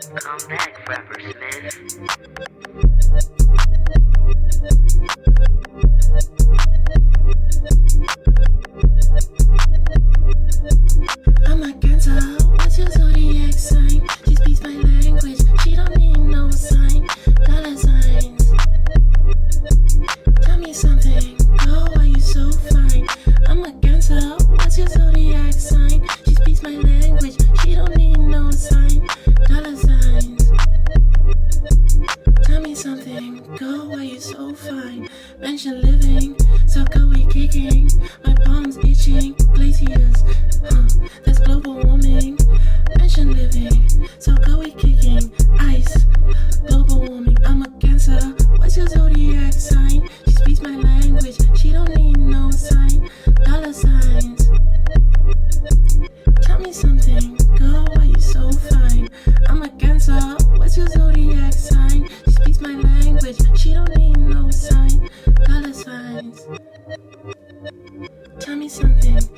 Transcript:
Come back, Rapper Smith. I'm a Cancer, what's your zodiac sign? She speaks my language, she don't need no sign. Dollar signs. Tell me something, girl, why you so fine? I'm a Cancer, what's your zodiac sign? She speaks my language, she don't need no sign. Dollar signs. Tell me something, girl, why you so fine? Mention living, so go we kicking. My palms itching, glaciers, that's global warming. Mention living, so go we kicking. Ice, global warming. I'm a Cancer, what's your zodiac sign? She speaks my language, she don't need no sign. Dollar signs. Tell me something, girl, why you so fine? I'm a Cancer, what's your zodiac sign? She speaks my language, she don't need no sign. Dollar signs. Tell me something.